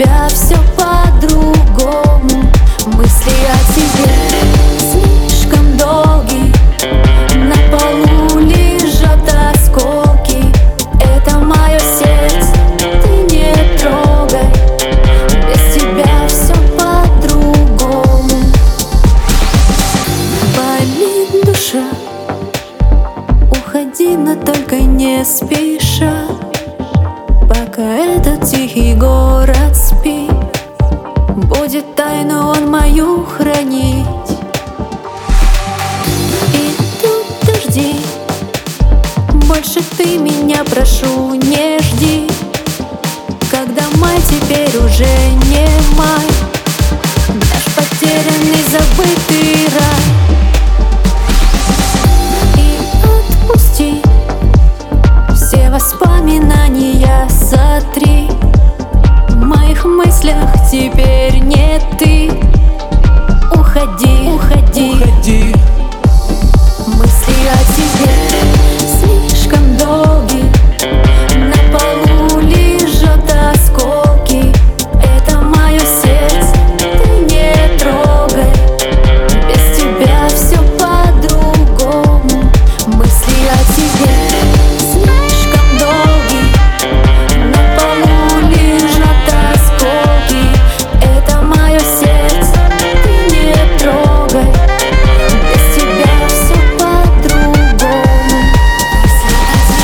тебя все по-другому. Мысли о тебе слишком долгие, на полу лежат осколки. Это мое сердце, ты не трогай, без тебя все по-другому. Болит душа, уходи, но только не спеша, пока этот тихий город спит. Будет тайну он мою хранить. И тут дожди, больше ты меня, прошу, не жди. Когда май теперь уже не май, наш потерянный забытый рай. И отпусти все воспоминания, сотри. В моих мыслях теперь не ты. Уходи, уходи, уходи. Мысли о тебе слишком долгие, на полу лежат осколки. Это мое сердце, ты не трогай, без тебя все по-другому. Мысли о тебе слишком долгие, на полу лежат осколки. Это мое сердце, ты не трогай, без тебя все по-другому. Мысли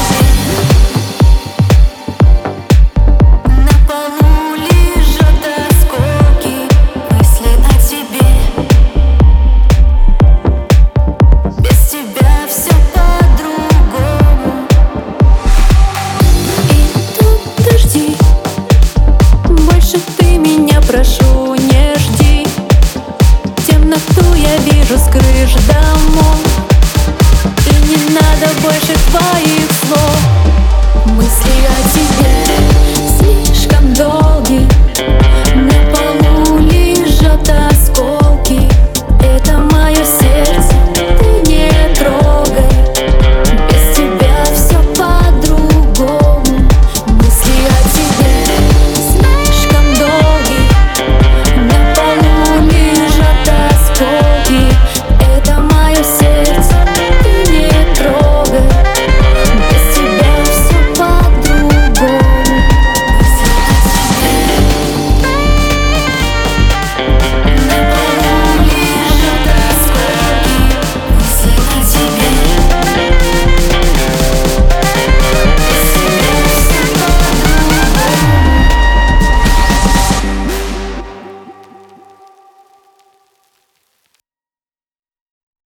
о тебе, на полу лежат осколки. Мысли о тебе, без тебя все по-другому. И тут дожди, больше ты меня, прошу, не жди. Темноту я вижу с крыш домов.